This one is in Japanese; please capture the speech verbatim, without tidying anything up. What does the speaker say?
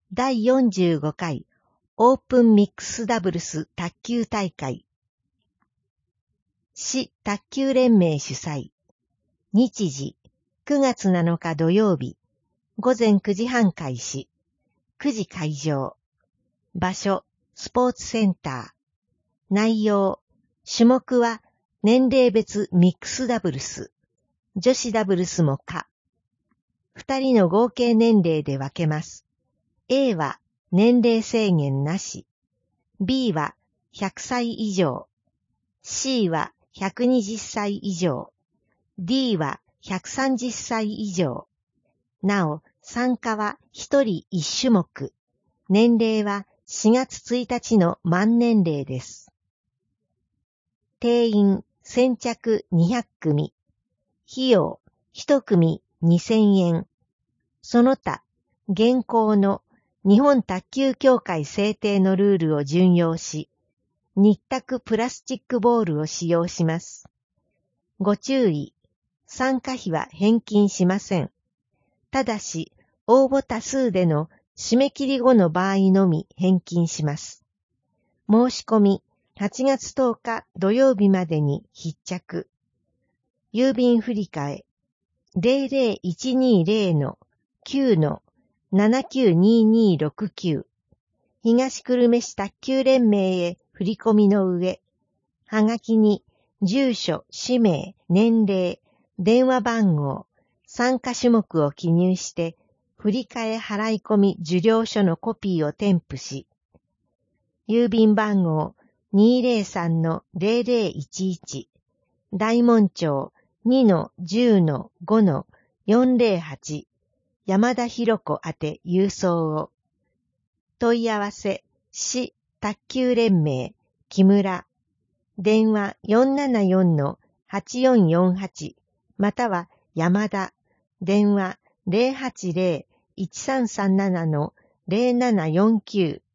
だいよんじゅうごかいオープンミックスダブルス卓球大会。市卓球連盟主催。日時くがつなのか土曜日、ごぜんくじはん開始、くじ会場。場所、スポーツセンター。内容、種目は年齢別ミックスダブルス、女子ダブルスも可。二人の合計年齢で分けます。A は年齢制限なし。B はひゃくさい以上。C はひゃくにじゅっさい以上。D はひゃくさんじゅっさい以上。なお、参加は一人一種目。年齢はしがつついたちの満年齢です。定員先着にひゃくくみ。費用いちくみにせんえん。その他、現行の日本卓球協会制定のルールを準用し、日卓プラスチックボールを使用します。ご注意、参加費は返金しません。ただし、応募多数での締め切り後の場合のみ返金します。申し込みはちがつとおか土曜日までに必着。郵便振替 ゼロゼロいちにゼロのきゅうのななきゅうににろくきゅう 東久留米市卓球連盟へ振り込みの上、はがきに住所、氏名、年齢、電話番号、参加種目を記入して振り替え払い込み受領書のコピーを添付し、郵便番号 にーぜろさんのゼロゼロいちいち 大門町 にのじゅうのごのよんぜろはち山田博子宛て郵送を。問い合わせ、市卓球連盟、木村。電話 よんななよんのはちよんよんはち または山田。電話 ゼロはちゼロいちさんさんななのゼロななよんきゅう